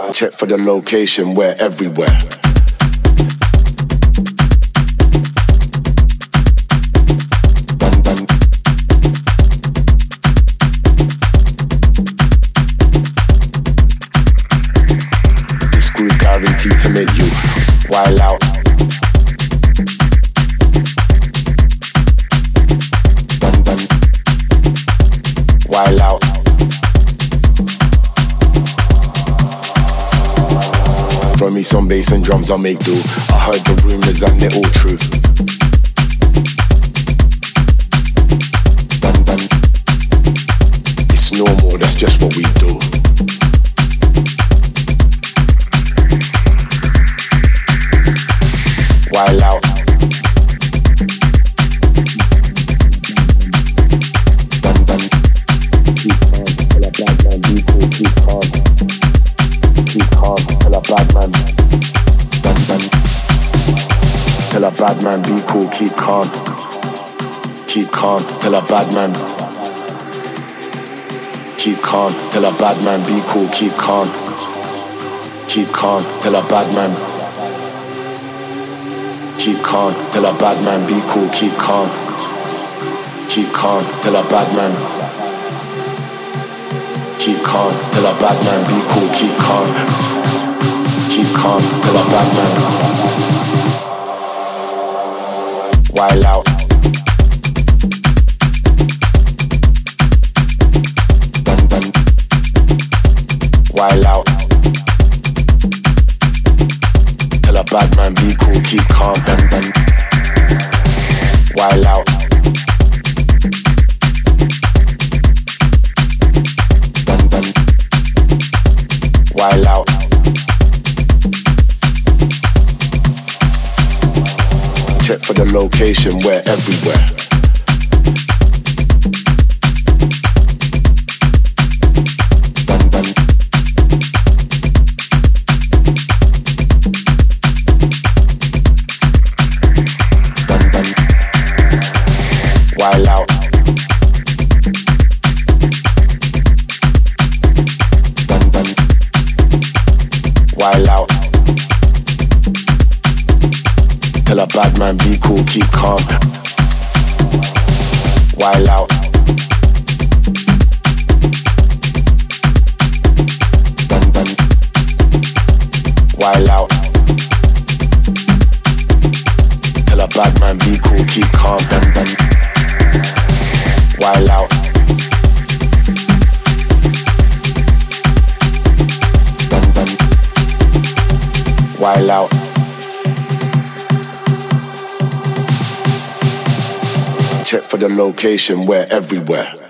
Check for the location, we're everywhere. This groove guaranteed to make you wild out. Wild out. Throw me some bass and drums, I'll make do. I heard the rumors and they're all true. It's normal, that's just what we do. Wild out. Tell a bad man be cool, keep calm. Keep calm, tell a bad man. Keep calm, tell a bad man be cool, keep calm. Keep calm, tell a bad man. Keep calm, tell a bad man be cool, keep calm. Keep calm, tell a bad man. Keep calm, tell a bad man be cool, keep calm. Keep calm, tell a bad man. Wild out. Wild out. Tell a bad man be cool, keep calm. Wild out. Wild out. Check for the location, we're everywhere. Wild out. Wild out. Tell a bad man be cool, keep calm. Wild out. Wild out. Tell a bad man be cool, keep calm. Wild out. Wild out. Check for the location, we're everywhere.